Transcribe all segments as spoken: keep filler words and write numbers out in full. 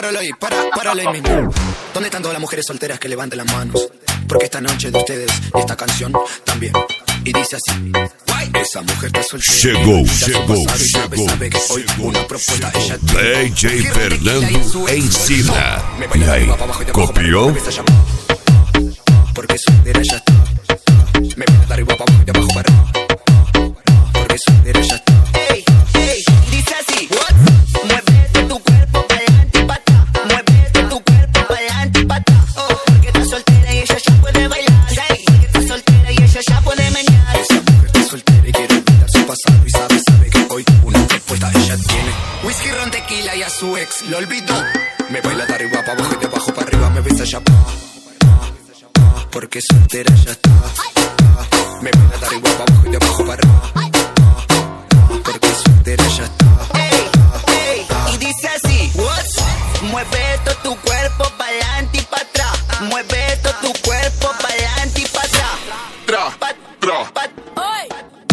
páralo ahí, para, páralo ahí mismo. ¿Dónde están todas las mujeres solteras que levanten las manos? Porque esta noche de ustedes y esta canción también. Y dice así: esa mujer está soltera. Chegou, Ya chegou, su pasado y sabe, chegou, sabe que hoy chegou, una propuesta chegou. ella tiene. D J Fernando ensina. Me E baila de aí, arriba para abajo y de abajo para arriba, copiou? me empieza a llamar. Porque soltera ya está. Me baila de arriba para abajo y de abajo para arriba. Porque soltera ya está. Ey, ey, dice así. Muévete tu cuerpo pa'lante y pa' atrás. Muévete tu cuerpo pa'lante y pa' atrás. Oh, porque está soltera y ella ya puede bailar. Ey, porque está soltera y ella ya puede menear. Esa mujer está soltera y quiere olvidar su pasado y sabe, sabe que hoy una propuesta ella tiene. Whisky, ron, tequila y a su ex lo olvidó. Me baila de arriba para abajo y de abajo para arriba, me besa ya. Porque soltera ya está. Me baila de arriba para abajo y de abajo para arriba. Porque soltera ya está. Ey, ey, y dice así. Mueve todo tu cuerpo pa'lante y pa' atrás. Mueve todo tu cuerpo pa'lante y pa' atrás. Tra, Pa- tra. pa- Oi,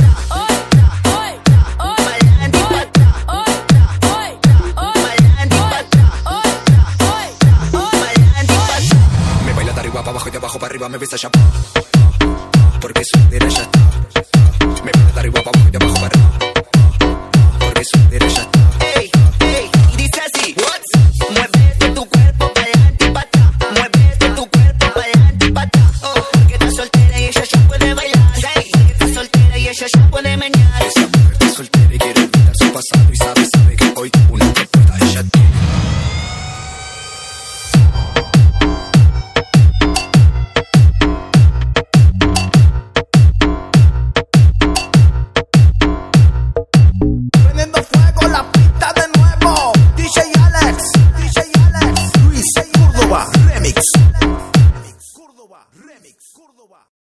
pa'lante y pa' atrás. Pa'lante y pa' atrás. Pa'lante y pa' atrás. Me baila de arriba para abajo y de abajo para arriba, me besa ya. Porque soltera ya está. Me baila de arriba para abajo y de abajo para arriba. Porque soltera ya está. Ey, ey, y dice así. Muévete tu cuerpo pa'lante y pa' atrás. Muévete tu cuerpo pa'lante y pa' atrás. Oh, porque está soltera y ella ya puede bailar. Ey, porque está soltera y ella ya puede menear. Esa mujer está soltera y quiere olvidar su pasado y sabe, sabe que hoy una propuesta ella tiene. Prendiendo fuego la pista de nuevo. D J Alex, D J Alex, Luis Córdoba, remix.